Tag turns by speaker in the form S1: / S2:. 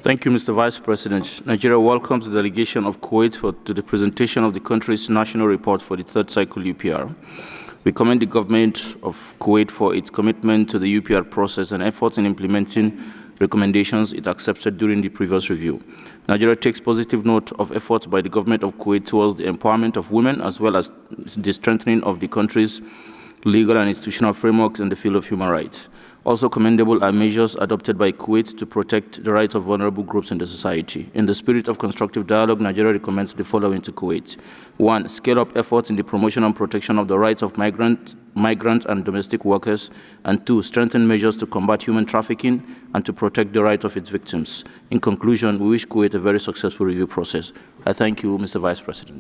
S1: Thank you, Mr. Vice President. Nigeria welcomes the delegation of Kuwait to the presentation of the country's national report for the third cycle UPR. We commend the government of Kuwait for its commitment to the UPR process and efforts in implementing recommendations it accepted during the previous review. Nigeria takes positive note of efforts by the government of Kuwait towards the empowerment of women as well as the strengthening of the country's legal and institutional frameworks in the field of human rights. Also commendable are measures adopted by Kuwait to protect the rights of vulnerable groups in the society. In the spirit of constructive dialogue, Nigeria recommends the following to Kuwait. 1. Scale up efforts in the promotion and protection of the rights of migrant and domestic workers. And 2. Strengthen measures to combat human trafficking and to protect the rights of its victims. In conclusion, we wish Kuwait a very successful review process. I thank you, Mr. Vice President.